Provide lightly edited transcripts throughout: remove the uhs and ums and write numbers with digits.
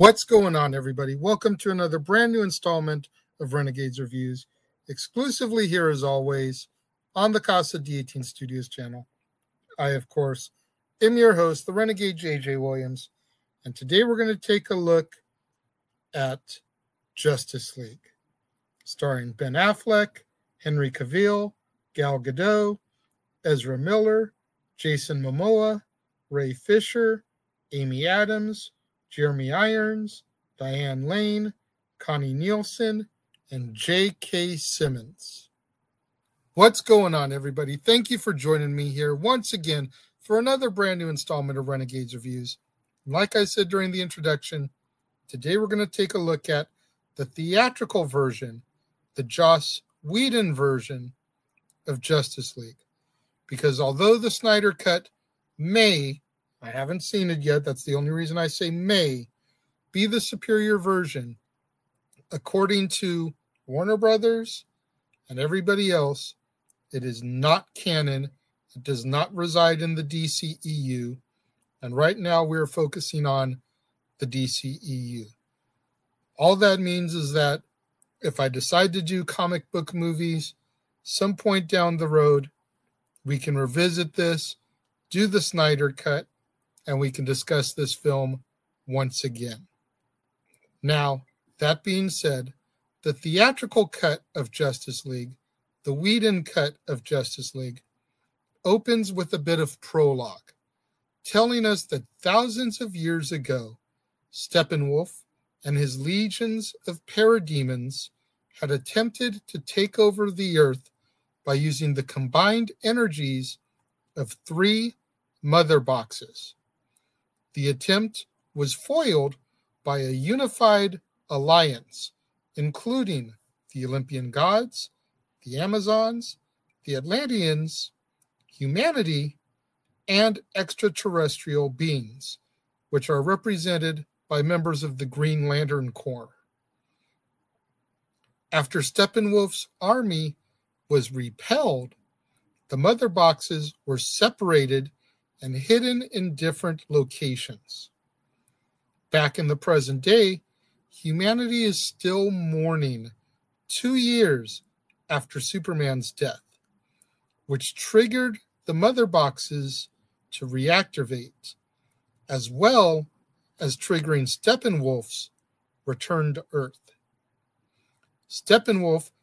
What's going on, everybody? Welcome to another brand new installment of Renegades Reviews, exclusively here as always on the Casa D18 Studios channel. I, of course, am your host, the Renegade JJ Williams, and today we're going to take a look at Justice League, starring Ben Affleck, Henry Cavill, Gal Gadot, Ezra Miller, Jason Momoa, Ray Fisher, Amy Adams, Jeremy Irons, Diane Lane, Connie Nielsen, and J.K. Simmons. What's going on, everybody? Thank you for joining me here once again for another brand new installment of Renegades Reviews. Like I said during the introduction, today we're going to take a look at the theatrical version, the Joss Whedon version of Justice League. Because although the Snyder Cut may, I haven't seen it yet, that's the only reason I say may, be the superior version, according to Warner Brothers and everybody else, it is not canon. It does not reside in the DCEU. And right now we're focusing on the DCEU. All that means is that if I decide to do comic book movies, some point down the road, we can revisit this, do the Snyder Cut, and we can discuss this film once again. Now, that being said, the theatrical cut of Justice League, the Whedon cut of Justice League, opens with a bit of prologue, telling us that thousands of years ago, Steppenwolf and his legions of parademons had attempted to take over the earth by using the combined energies of 3 mother boxes. The attempt was foiled by a unified alliance, including the Olympian gods, the Amazons, the Atlanteans, humanity, and extraterrestrial beings, which are represented by members of the Green Lantern Corps. After Steppenwolf's army was repelled, the mother boxes were separated and hidden in different locations. Back in the present day, humanity is still mourning 2 years after Superman's death, which triggered the mother boxes to reactivate, as well as triggering Steppenwolf's return to Earth. Steppenwolf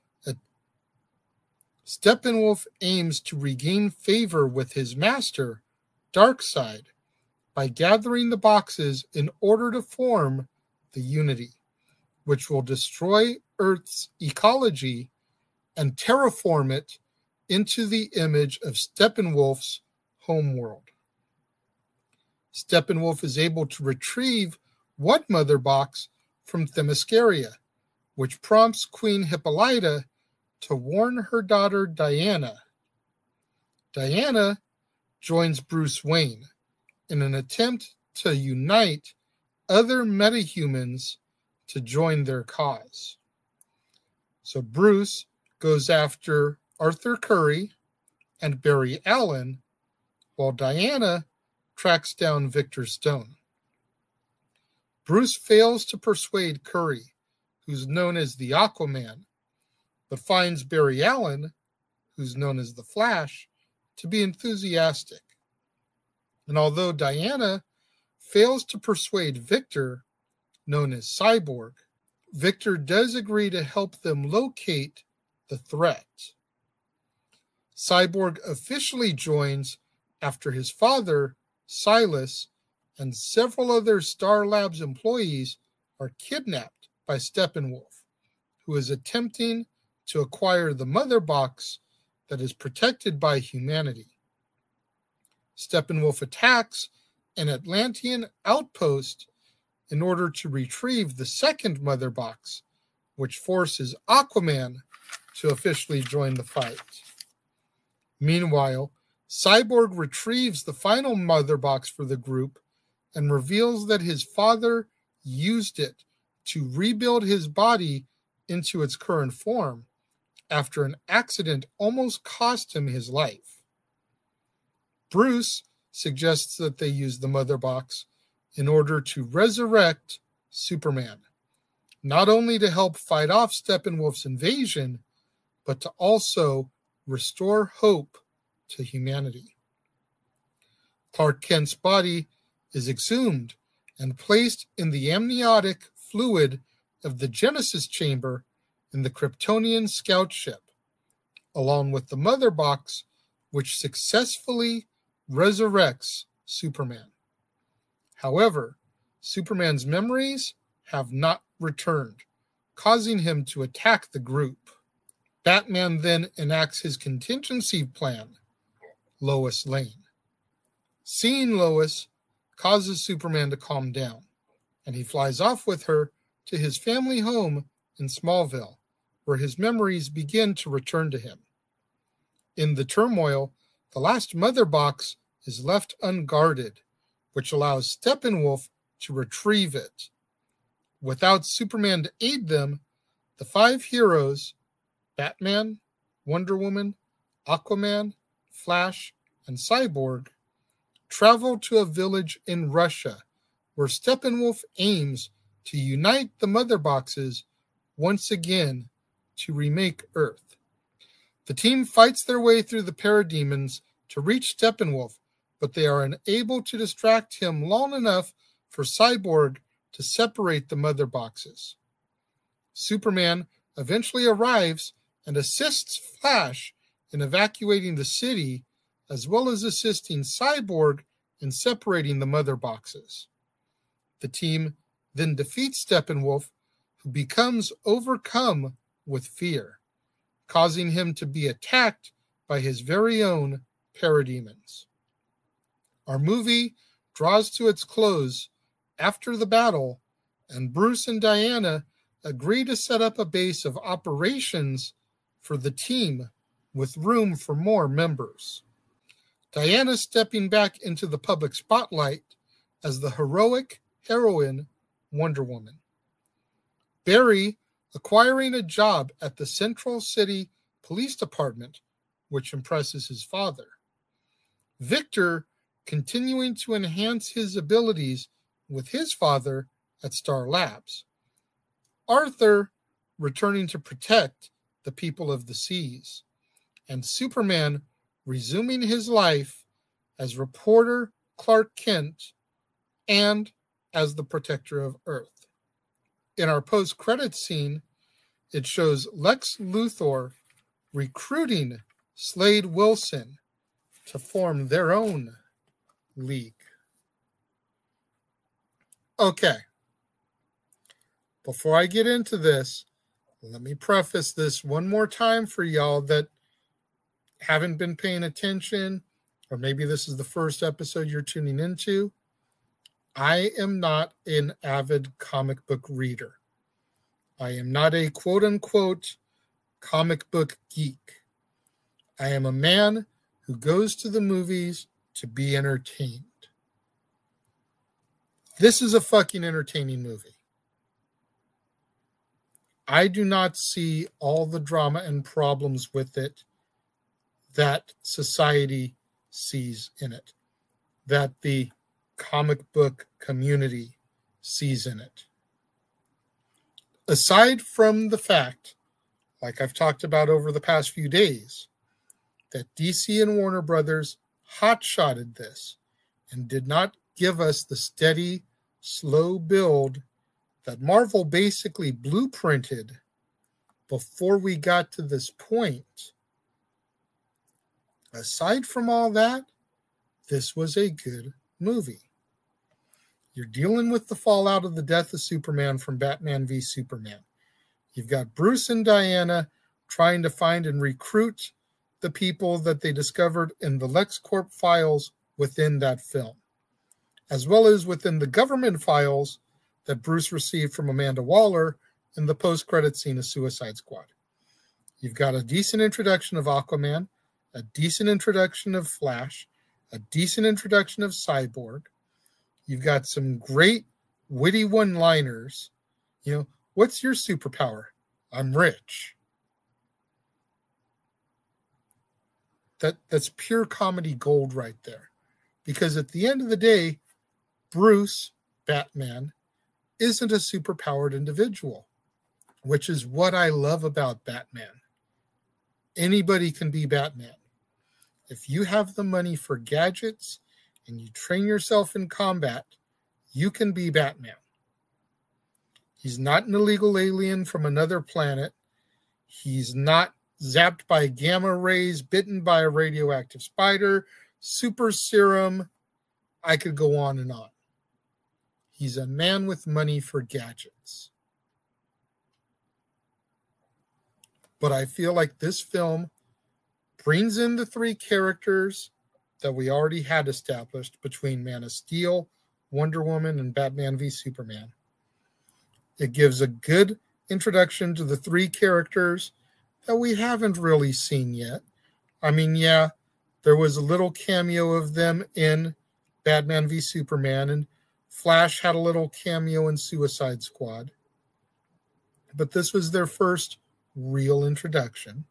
aims to regain favor with his master, Darkseid, by gathering the boxes in order to form the Unity, which will destroy Earth's ecology and terraform it into the image of Steppenwolf's homeworld. Steppenwolf is able to retrieve one mother box from Themyscira, which prompts Queen Hippolyta to warn her daughter Diana. Diana joins Bruce Wayne in an attempt to unite other metahumans to join their cause. So Bruce goes after Arthur Curry and Barry Allen, while Diana tracks down Victor Stone. Bruce fails to persuade Curry, who's known as the Aquaman, but finds Barry Allen, who's known as the Flash, to be enthusiastic. And although Diana fails to persuade Victor, known as Cyborg, Victor does agree to help them locate the threat. Cyborg officially joins after his father, Silas, and several other Star Labs employees are kidnapped by Steppenwolf, who is attempting to acquire the mother box that is protected by humanity. Steppenwolf attacks an Atlantean outpost in order to retrieve the second mother box, which forces Aquaman to officially join the fight. Meanwhile, Cyborg retrieves the final mother box for the group and reveals that his father used it to rebuild his body into its current form after an accident almost cost him his life. Bruce suggests that they use the mother box in order to resurrect Superman, not only to help fight off Steppenwolf's invasion, but to also restore hope to humanity. Clark Kent's body is exhumed and placed in the amniotic fluid of the Genesis chamber in the Kryptonian scout ship, along with the mother box, which successfully resurrects Superman. However, Superman's memories have not returned, causing him to attack the group. Batman then enacts his contingency plan, Lois Lane. Seeing Lois causes Superman to calm down, and he flies off with her to his family home in Smallville, where his memories begin to return to him. In the turmoil, the last mother box is left unguarded, which allows Steppenwolf to retrieve it. Without Superman to aid them, the five heroes, Batman, Wonder Woman, Aquaman, Flash, and Cyborg, travel to a village in Russia where Steppenwolf aims to unite the mother boxes once again to remake Earth. The team fights their way through the parademons to reach Steppenwolf, but they are unable to distract him long enough for Cyborg to separate the mother boxes. Superman eventually arrives and assists Flash in evacuating the city, as well as assisting Cyborg in separating the mother boxes. The team then defeats Steppenwolf, who becomes overcome with fear, causing him to be attacked by his very own parademons. Our movie draws to its close after the battle, and Bruce and Diana agree to set up a base of operations for the team with room for more members. Diana stepping back into the public spotlight as the heroic heroine Wonder Woman. Barry acquiring a job at the Central City Police Department, which impresses his father. Victor continuing to enhance his abilities with his father at Star Labs. Arthur returning to protect the people of the seas. And Superman resuming his life as reporter Clark Kent and as the protector of Earth. In our post-credits scene, it shows Lex Luthor recruiting Slade Wilson to form their own league. Okay. Before I get into this, let me preface this one more time for y'all that haven't been paying attention, or maybe this is the first episode you're tuning into. I am not an avid comic book reader. I am not a quote-unquote comic book geek. I am a man who goes to the movies to be entertained. This is a fucking entertaining movie. I do not see all the drama and problems with it that society sees in it, that the comic book community sees in it. Aside from the fact, like I've talked about over the past few days, that DC and Warner Brothers hot-shotted this and did not give us the steady, slow build that Marvel basically blueprinted before we got to this point. Aside from all that, this was a good movie. You're dealing with the fallout of the death of Superman from Batman v Superman. You've got Bruce and Diana trying to find and recruit the people that they discovered in the LexCorp files within that film, as well as within the government files that Bruce received from Amanda Waller in the post-credit scene of Suicide Squad. You've got a decent introduction of Aquaman, a decent introduction of Flash, a decent introduction of Cyborg. You've got some great witty one-liners. You know, what's your superpower? I'm rich. That's pure comedy gold right there. Because at the end of the day, Bruce, Batman, isn't a superpowered individual, which is what I love about Batman. Anybody can be Batman. If you have the money for gadgets and you train yourself in combat, you can be Batman. He's not an illegal alien from another planet. He's not zapped by gamma rays, bitten by a radioactive spider, super serum. I could go on and on. He's a man with money for gadgets. But I feel like this film brings in the three characters that we already had established between Man of Steel, Wonder Woman, and Batman v Superman. It gives a good introduction to the three characters that we haven't really seen yet. I mean, yeah, there was a little cameo of them in Batman v Superman, and Flash had a little cameo in Suicide Squad. But this was their first real introduction.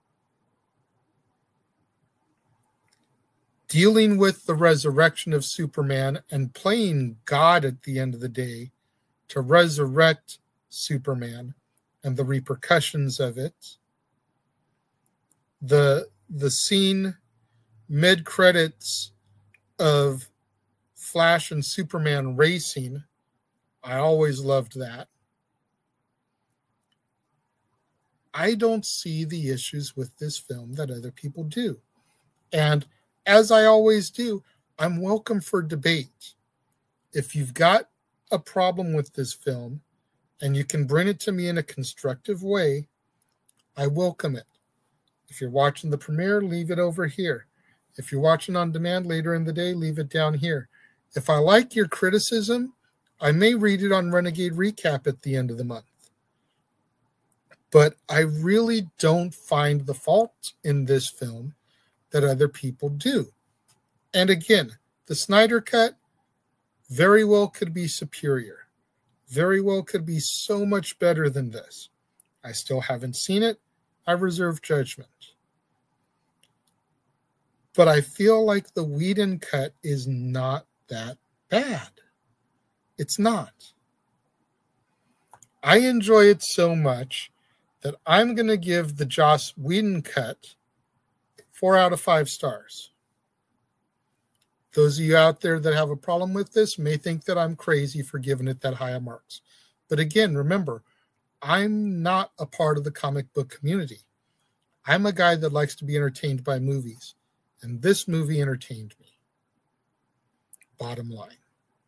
Dealing with the resurrection of Superman and playing God at the end of the day to resurrect Superman and the repercussions of it. The scene mid-credits of Flash and Superman racing, I always loved that. I don't see the issues with this film that other people do. And as I always do, I'm welcome for debate. If you've got a problem with this film and you can bring it to me in a constructive way, I welcome it. If you're watching the premiere, leave it over here. If you're watching on demand later in the day, leave it down here. If I like your criticism, I may read it on Renegade Recap at the end of the month. But I really don't find the fault in this film that other people do. And again, the Snyder Cut very well could be superior. Very well could be so much better than this. I still haven't seen it. I reserve judgment. But I feel like the Whedon cut is not that bad. It's not. I enjoy it so much that I'm going to give the Joss Whedon cut 4 out of 5 stars. Those of you out there that have a problem with this may think that I'm crazy for giving it that high of marks. But again, remember, I'm not a part of the comic book community. I'm a guy that likes to be entertained by movies. And this movie entertained me. Bottom line.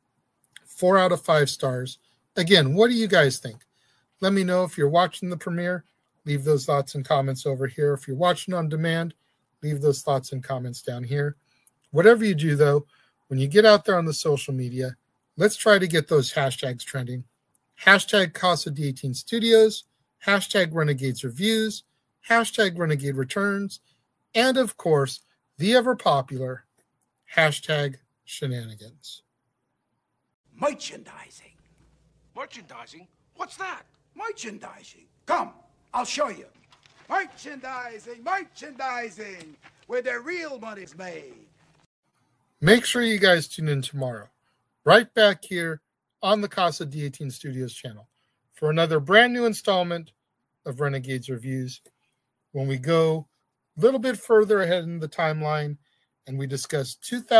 4 out of 5 stars. Again, what do you guys think? Let me know if you're watching the premiere. Leave those thoughts and comments over here. If you're watching on demand, leave those thoughts and comments down here. Whatever you do, though, when you get out there on the social media, let's try to get those hashtags trending. Hashtag Casa D18 Studios, hashtag Renegades Reviews, hashtag Renegade Returns, and of course, the ever popular hashtag Shenanigans. Merchandising. Merchandising? What's that? Merchandising. Come, I'll show you. Merchandising, merchandising, where the real money's made. Make sure you guys tune in tomorrow, right back here on the Casa D18 Studios channel for another brand new installment of Renegades Reviews, when we go a little bit further ahead in the timeline and we discuss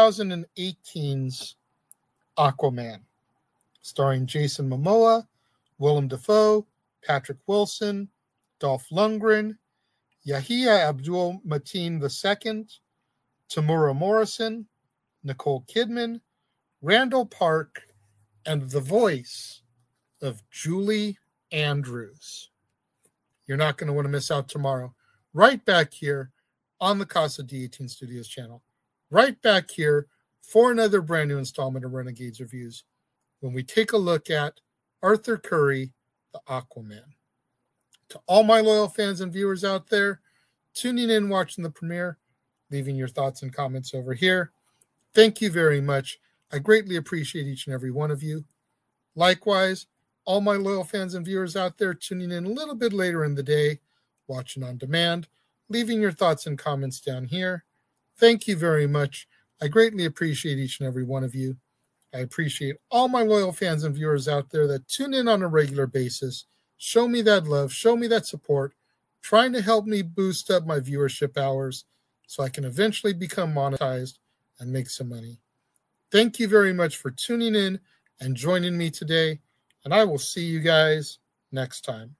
2018's Aquaman, starring Jason Momoa, Willem Dafoe, Patrick Wilson, Dolph Lundgren, Yahya Abdul-Mateen II, Tamura Morrison, Nicole Kidman, Randall Park, and the voice of Julie Andrews. You're not going to want to miss out tomorrow. Right back here on the Casa D18 Studios channel. Right back here for another brand new installment of Renegades Reviews, when we take a look at Arthur Curry, the Aquaman. To all my loyal fans and viewers out there, tuning in, watching the premiere, leaving your thoughts and comments over here, thank you very much. I greatly appreciate each and every one of you. Likewise, all my loyal fans and viewers out there tuning in a little bit later in the day, watching on demand, leaving your thoughts and comments down here. Thank you very much. I greatly appreciate each and every one of you. I appreciate all my loyal fans and viewers out there that tune in on a regular basis, show me that love, show me that support, trying to help me boost up my viewership hours so I can eventually become monetized and make some money. Thank you very much for tuning in and joining me today, and I will see you guys next time.